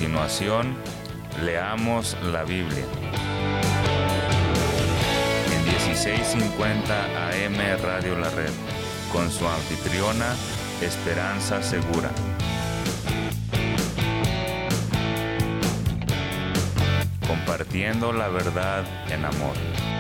continuación, leamos la Biblia. En 1650 AM Radio La Red, con su anfitriona, Esperanza Segura. Compartiendo la verdad en amor.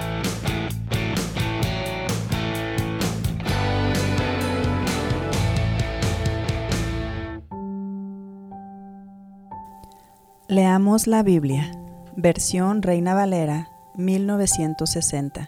Leamos la Biblia, versión Reina Valera, 1960.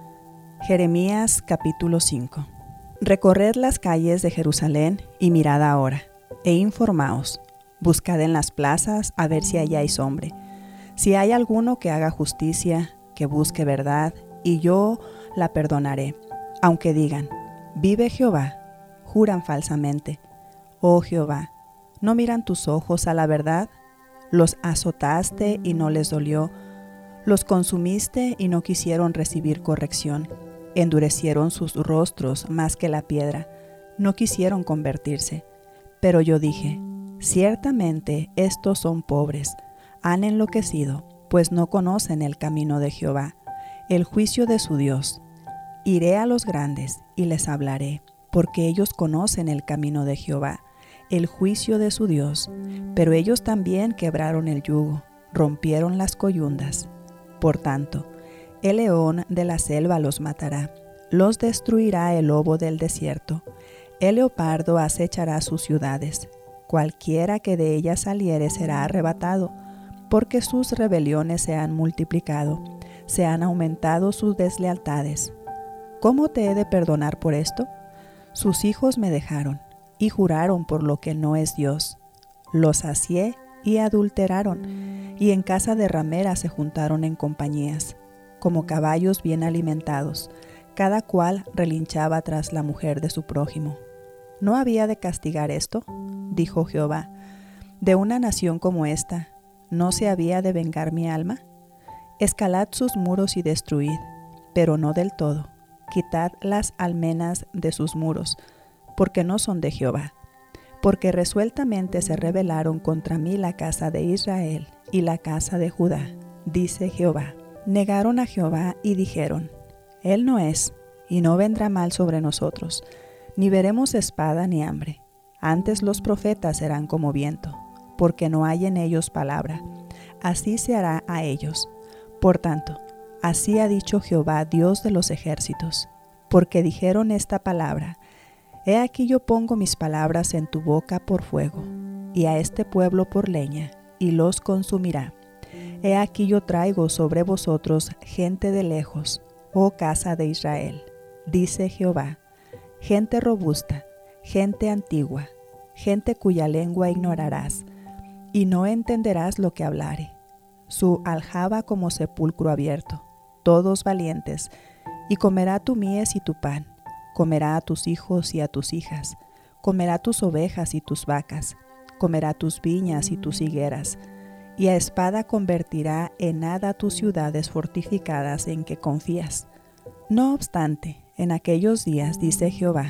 Jeremías capítulo 5. Recorred las calles de Jerusalén y mirad ahora, e informaos. Buscad en las plazas a ver si halláis hombre. Si hay alguno que haga justicia, que busque verdad, y yo la perdonaré. Aunque digan, vive Jehová, juran falsamente. Oh Jehová, ¿no miran tus ojos a la verdad? Los azotaste y no les dolió, los consumiste y no quisieron recibir corrección. Endurecieron sus rostros más que la piedra, no quisieron convertirse. Pero yo dije, ciertamente estos son pobres, han enloquecido, pues no conocen el camino de Jehová, el juicio de su Dios. Iré a los grandes y les hablaré, porque ellos conocen el camino de Jehová, el juicio de su Dios, pero ellos también quebraron el yugo, rompieron las coyundas. Por tanto, el león de la selva los matará, los destruirá el lobo del desierto, el leopardo acechará sus ciudades, cualquiera que de ellas saliere será arrebatado, porque sus rebeliones se han multiplicado, se han aumentado sus deslealtades. ¿Cómo te he de perdonar por esto? Sus hijos me dejaron y juraron por lo que no es Dios. Los sacié y adulteraron, y en casa de ramera se juntaron en compañías, como caballos bien alimentados, cada cual relinchaba tras la mujer de su prójimo. ¿No había de castigar esto? Dijo Jehová. De una nación como esta, ¿no se había de vengar mi alma? Escalad sus muros y destruid, pero no del todo. Quitad las almenas de sus muros, porque no son de Jehová. Porque resueltamente se rebelaron contra mí la casa de Israel y la casa de Judá, dice Jehová. Negaron a Jehová y dijeron, Él no es, y no vendrá mal sobre nosotros, ni veremos espada ni hambre. Antes los profetas serán como viento, porque no hay en ellos palabra. Así se hará a ellos. Por tanto, así ha dicho Jehová, Dios de los ejércitos, porque dijeron esta palabra, He aquí yo pongo mis palabras en tu boca por fuego, y a este pueblo por leña, y los consumirá. He aquí yo traigo sobre vosotros gente de lejos, oh casa de Israel, dice Jehová, gente robusta, gente antigua, gente cuya lengua ignorarás, y no entenderás lo que hablare. Su aljaba como sepulcro abierto, todos valientes, y comerá tu mies y tu pan. Comerá a tus hijos y a tus hijas, comerá tus ovejas y tus vacas, comerá tus viñas y tus higueras, y a espada convertirá en nada tus ciudades fortificadas en que confías. No obstante, en aquellos días, dice Jehová,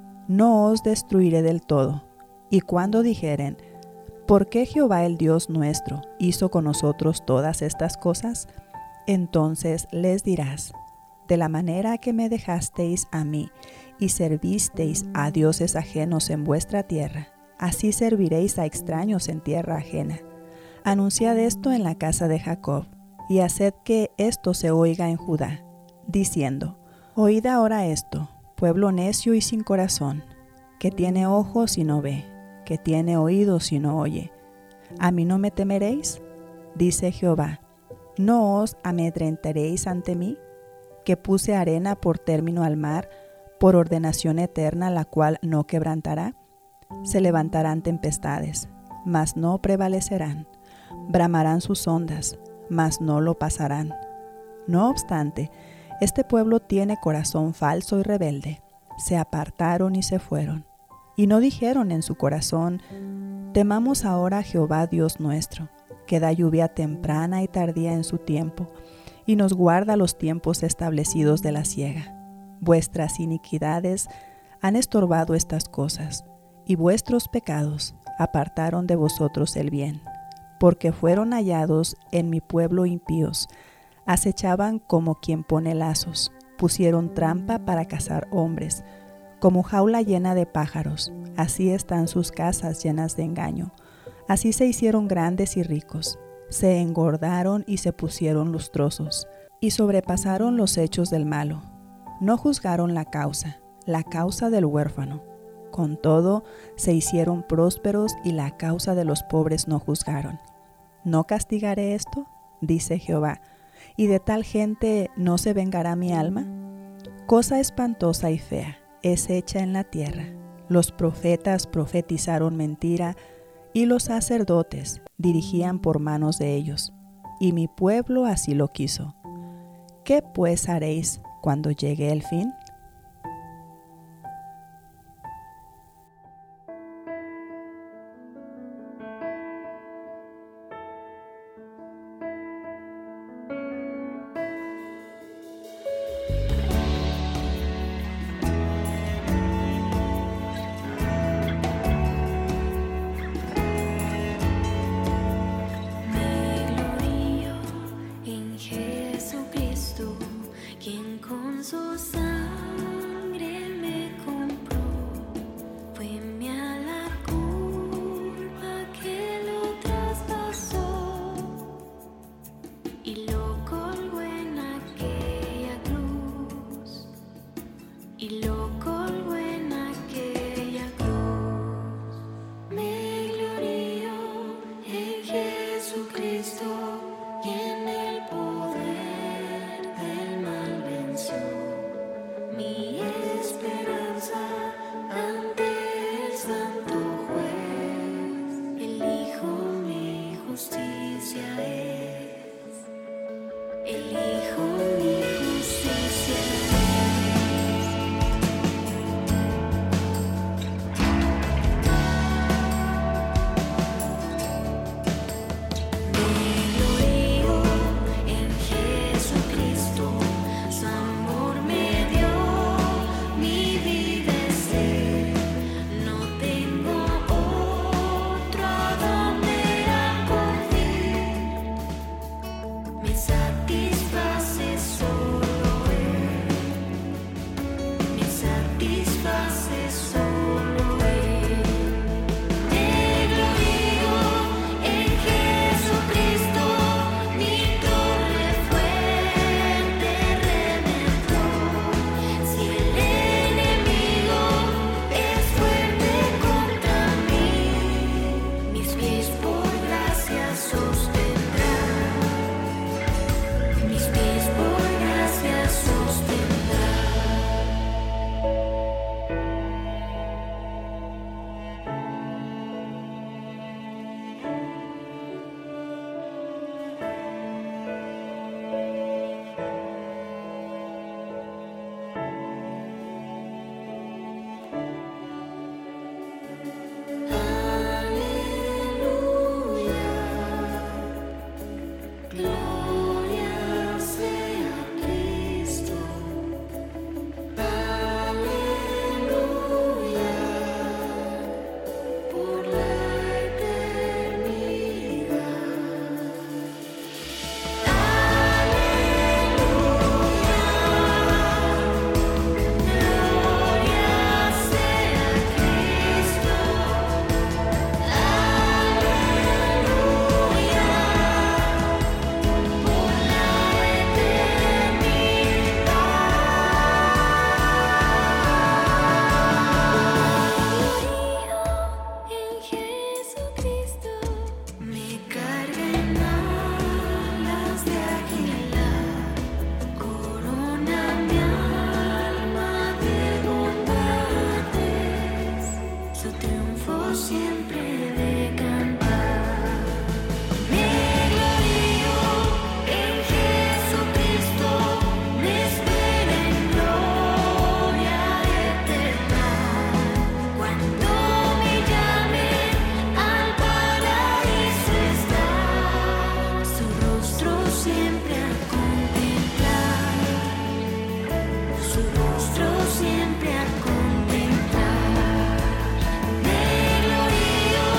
no os destruiré del todo, y cuando dijeren, ¿por qué Jehová el Dios nuestro hizo con nosotros todas estas cosas? Entonces les dirás, de la manera que me dejasteis a mí y servisteis a dioses ajenos en vuestra tierra, así serviréis a extraños en tierra ajena. Anunciad esto en la casa de Jacob, y haced que esto se oiga en Judá, diciendo, Oíd ahora esto, pueblo necio y sin corazón, que tiene ojos y no ve, que tiene oídos y no oye. ¿A mí no me temeréis? Dice Jehová. ¿No os amedrentaréis ante mí? Que puse arena por término al mar, por ordenación eterna, la cual no quebrantará. Se levantarán tempestades, mas no prevalecerán. Bramarán sus ondas, mas no lo pasarán. No obstante, este pueblo tiene corazón falso y rebelde. Se apartaron y se fueron. Y no dijeron en su corazón, temamos ahora a Jehová Dios nuestro, que da lluvia temprana y tardía en su tiempo, y nos guarda los tiempos establecidos de la siega. Vuestras iniquidades han estorbado estas cosas, y vuestros pecados apartaron de vosotros el bien. porque fueron hallados en mi pueblo impíos. Acechaban como quien pone lazos, pusieron trampa para cazar hombres, como jaula llena de pájaros, así están sus casas llenas de engaño. Así se hicieron grandes y ricos, se engordaron y se pusieron lustrosos, y sobrepasaron los hechos del malo. No juzgaron la causa del huérfano. Con todo, se hicieron prósperos y la causa de los pobres no juzgaron. ¿No castigaré esto?, dice Jehová, y de tal gente no se vengará mi alma. Cosa espantosa y fea es hecha en la tierra. Los profetas profetizaron mentira, y los sacerdotes dirigían por manos de ellos, y mi pueblo así lo quiso. ¿Qué pues haréis cuando llegue el fin? Su sangre me compró, fue mi a la culpa que lo traspasó y lo colgó en aquella cruz, y lo colgó en aquella cruz. Me glorío en Jesucristo y en el poder del mal venció. Mi esperanza ante el santo juez, el Hijo mi justicia es, el Hijo mi justicia Me glorío en Jesucristo, su amor me dio. Mi vida es Él, no tengo otro a donde acudir. Me satisface solo Él, me satisface solo Él. Me glorío en Jesucristo, mi torre fuerte redentor. Si el enemigo es fuerte contra mí, mis pies por gracia sostendrá, mis pies por gracia sostendrá. Gloria sea Cristo, aleluya, por la eternidad. Gloria sea Cristo, en Jesucristo me cargan alas de águila, corona mi alma de bondades, su triunfo siempre de cantar. Me glorío en Jesucristo, me espera en gloria eterna. Cuando me llame al paraíso está, su rostro siempre a contemplar, su rostro siempre a contemplar. Me glorío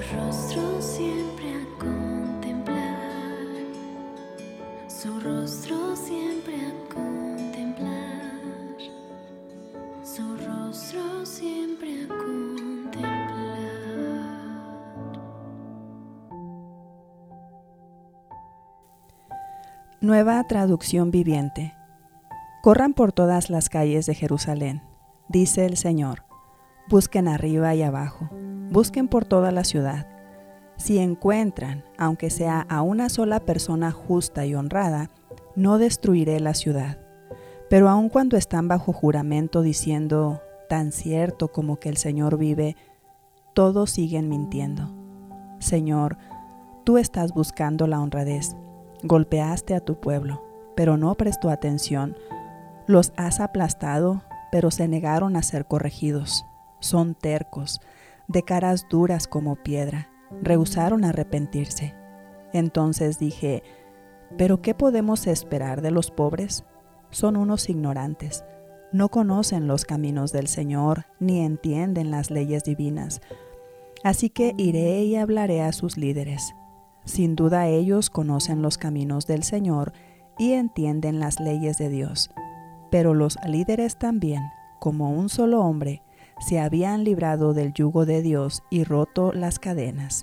rostro siempre a contemplar, su rostro siempre a contemplar, su rostro siempre a contemplar. Nueva traducción viviente. Corran por todas las calles de Jerusalén, dice el Señor. Busquen arriba y abajo, busquen por toda la ciudad. Si encuentran, aunque sea a una sola persona justa y honrada, no destruiré la ciudad. Pero aun cuando están bajo juramento diciendo, tan cierto como que el Señor vive, todos siguen mintiendo. Señor, tú estás buscando la honradez. Golpeaste a tu pueblo, pero no prestó atención. Los has aplastado, pero se negaron a ser corregidos. Son tercos, de caras duras como piedra. Rehusaron arrepentirse. Entonces dije, ¿pero qué podemos esperar de los pobres? Son unos ignorantes. No conocen los caminos del Señor, ni entienden las leyes divinas. Así que iré y hablaré a sus líderes. Sin duda ellos conocen los caminos del Señor y entienden las leyes de Dios. Pero los líderes también, como un solo hombre, se habían librado del yugo de Dios y roto las cadenas.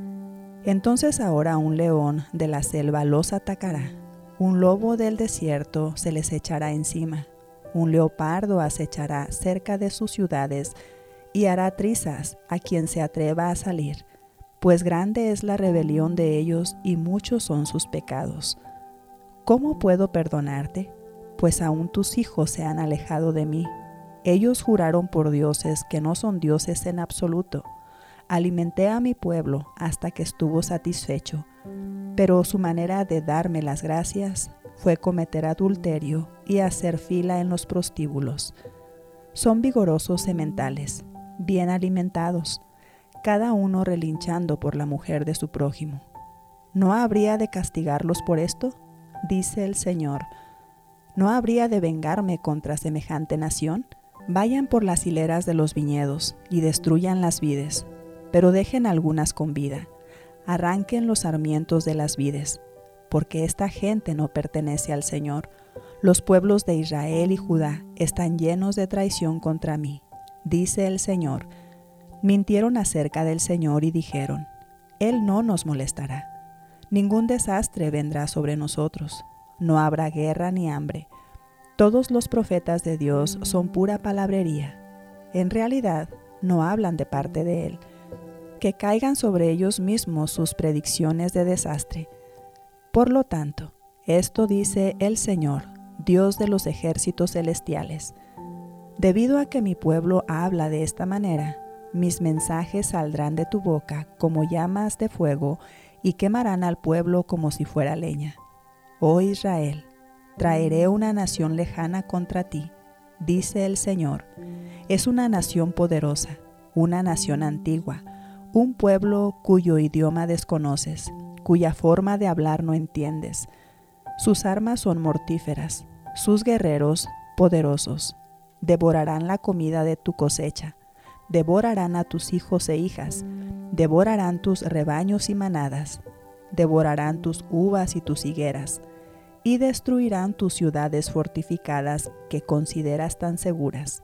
Entonces ahora un león de la selva los atacará, un lobo del desierto se les echará encima, un leopardo acechará cerca de sus ciudades y hará trizas a quien se atreva a salir, pues grande es la rebelión de ellos y muchos son sus pecados. ¿Cómo puedo perdonarte? Pues aún tus hijos se han alejado de mí. Ellos juraron por dioses que no son dioses en absoluto. Alimenté a mi pueblo hasta que estuvo satisfecho, pero su manera de darme las gracias fue cometer adulterio y hacer fila en los prostíbulos. Son vigorosos sementales, bien alimentados, cada uno relinchando por la mujer de su prójimo. ¿No habría de castigarlos por esto? Dice el Señor. ¿No habría de vengarme contra semejante nación? Vayan por las hileras de los viñedos y destruyan las vides, pero dejen algunas con vida. Arranquen los sarmientos de las vides, porque esta gente no pertenece al Señor. Los pueblos de Israel y Judá están llenos de traición contra mí, dice el Señor. Mintieron acerca del Señor y dijeron, Él no nos molestará. Ningún desastre vendrá sobre nosotros. No habrá guerra ni hambre. Todos los profetas de Dios son pura palabrería. En realidad, no hablan de parte de Él. Que caigan sobre ellos mismos sus predicciones de desastre. Por lo tanto, esto dice el Señor, Dios de los ejércitos celestiales. Debido a que mi pueblo habla de esta manera, mis mensajes saldrán de tu boca como llamas de fuego y quemarán al pueblo como si fuera leña. Oh Israel, traeré una nación lejana contra ti, dice el Señor. Es una nación poderosa, una nación antigua, un pueblo cuyo idioma desconoces, cuya forma de hablar no entiendes. Sus armas son mortíferas, sus guerreros poderosos. Devorarán la comida de tu cosecha, devorarán a tus hijos e hijas, devorarán tus rebaños y manadas, devorarán tus uvas y tus higueras, y destruirán tus ciudades fortificadas que consideras tan seguras.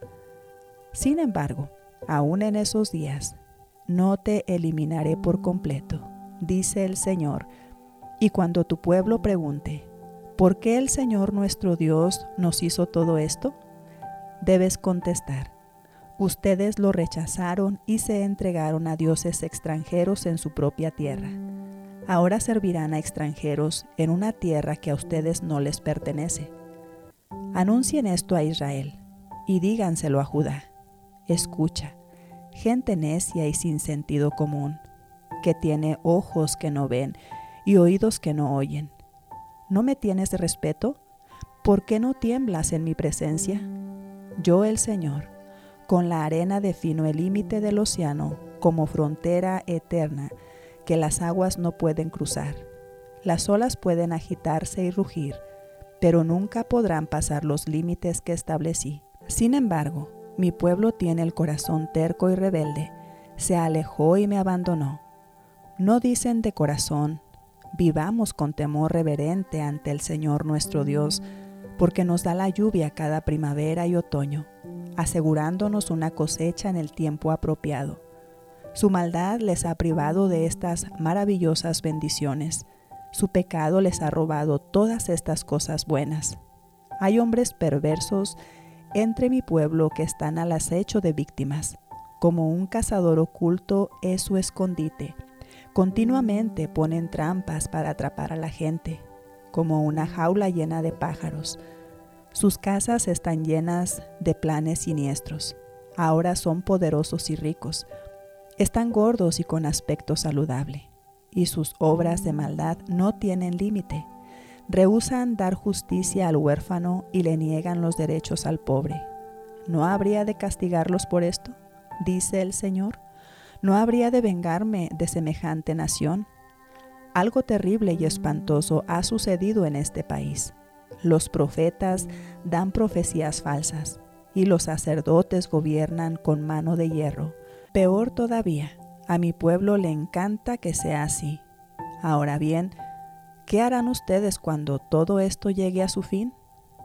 Sin embargo, aún en esos días, no te eliminaré por completo, dice el Señor, y cuando tu pueblo pregunte, ¿por qué el Señor nuestro Dios nos hizo todo esto? Debes contestar, ustedes lo rechazaron y se entregaron a dioses extranjeros en su propia tierra. Ahora servirán a extranjeros en una tierra que a ustedes no les pertenece. Anuncien esto a Israel y díganselo a Judá. Escucha, gente necia y sin sentido común, que tiene ojos que no ven y oídos que no oyen. ¿No me tienes respeto? ¿Por qué no tiemblas en mi presencia? Yo, el Señor, con la arena defino el límite del océano como frontera eterna que las aguas no pueden cruzar. Las olas pueden agitarse y rugir, pero nunca podrán pasar los límites que establecí. Sin embargo, mi pueblo tiene el corazón terco y rebelde, se alejó y me abandonó. No dicen de corazón, vivamos con temor reverente ante el Señor nuestro Dios, porque nos da la lluvia cada primavera y otoño, asegurándonos una cosecha en el tiempo apropiado. Su maldad les ha privado de estas maravillosas bendiciones. Su pecado les ha robado todas estas cosas buenas. Hay hombres perversos entre mi pueblo que están al acecho de víctimas. Como un cazador oculto es su escondite. Continuamente ponen trampas para atrapar a la gente, como una jaula llena de pájaros. Sus casas están llenas de planes siniestros. Ahora son poderosos y ricos. Están gordos y con aspecto saludable, y sus obras de maldad no tienen límite. Rehúsan dar justicia al huérfano y le niegan los derechos al pobre. ¿No habría de castigarlos por esto?, dice el Señor. ¿No habría de vengarme de semejante nación? Algo terrible y espantoso ha sucedido en este país. Los profetas dan profecías falsas, y los sacerdotes gobiernan con mano de hierro. Peor todavía, a mi pueblo le encanta que sea así. Ahora bien, ¿qué harán ustedes cuando todo esto llegue a su fin?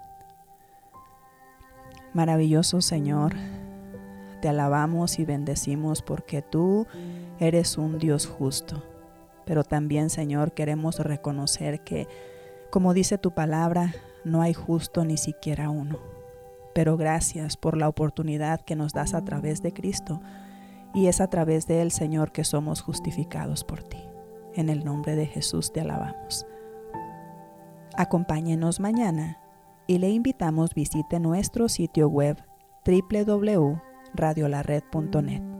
Maravilloso Señor, te alabamos y bendecimos porque tú eres un Dios justo. Pero también, Señor, queremos reconocer que, como dice tu palabra, no hay justo ni siquiera uno. Pero gracias por la oportunidad que nos das a través de Cristo, y es a través de él, Señor, que somos justificados por ti. En el nombre de Jesús te alabamos. Acompáñenos mañana y le invitamos visite nuestro sitio web www.radiolared.net.